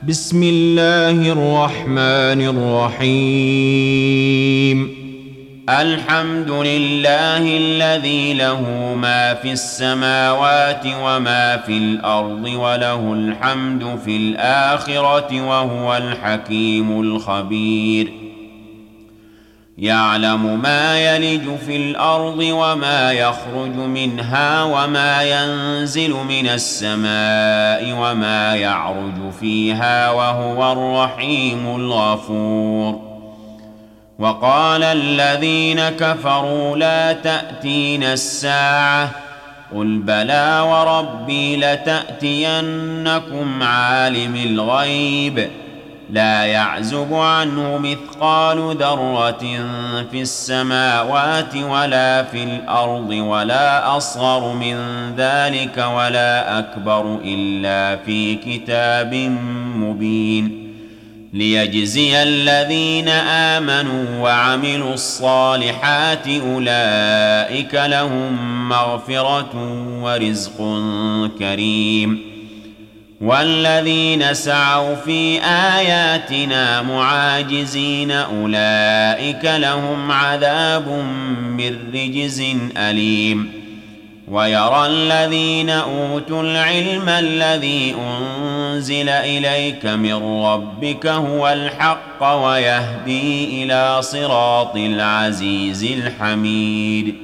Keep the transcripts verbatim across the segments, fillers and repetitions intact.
بسم الله الرحمن الرحيم الحمد لله الذي له ما في السماوات وما في الأرض وله الحمد في الآخرة وهو الحكيم الخبير يعلم ما يلج في الأرض وما يخرج منها وما ينزل من السماء وما يعرج فيها وهو الرحيم الغفور وقال الذين كفروا لا تأتينا الساعة قل بلى وربي لتأتينكم عالم الغيب لا يعزب عنه مثقال ذرة في السماوات ولا في الأرض ولا أصغر من ذلك ولا أكبر إلا في كتاب مبين ليجزي الذين آمنوا وعملوا الصالحات أولئك لهم مغفرة ورزق كريم والذين سعوا في آياتنا معاجزين أولئك لهم عذاب من رجز أليم ويرى الذين أوتوا العلم الذي أنزل إليك من ربك هو الحق ويهدي إلى صراط العزيز الحميد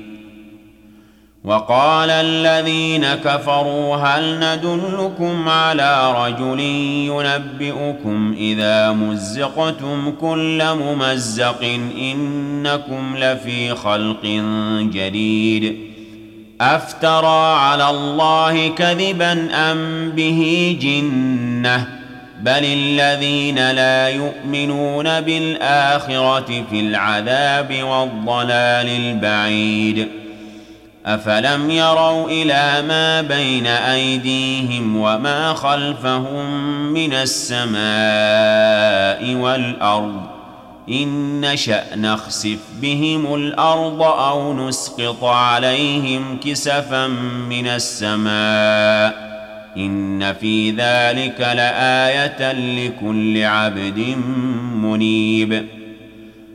وقال الذين كفروا هل ندلكم على رجل ينبئكم إذا مزقتم كل ممزق إنكم لفي خلق جديد أفترى على الله كذبا أم به جنة بل الذين لا يؤمنون بالآخرة في العذاب والضلال البعيد أفلم يروا إلى ما بين أيديهم وما خلفهم من السماء والأرض إن نشأ نخسف بهم الأرض أو نسقط عليهم كسفا من السماء إن في ذلك لآية لكل عبد منيب